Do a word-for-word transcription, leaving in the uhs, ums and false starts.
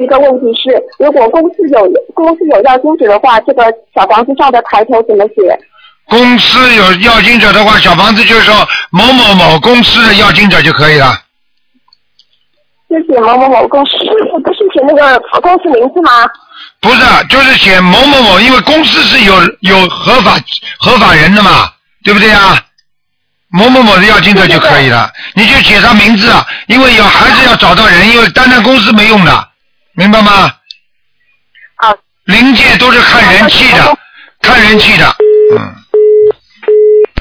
一个问题是，如果公司有公司有要经者的话，这个小房子上的抬头怎么写？ 公司有要经者的话，小房子就是说某某某公司的要经者就可以了。 就写某某某公司，不是写那个公司名字吗？ 不是，就是写某某某，因为公司是有有合法合法人的嘛，对不对啊？某某某的要经者就可以了，你就写上名字，因为要还是要找到人，因为单单公司没用的，明白吗？ 啊， 灵界都是看人气的，看人气的，嗯。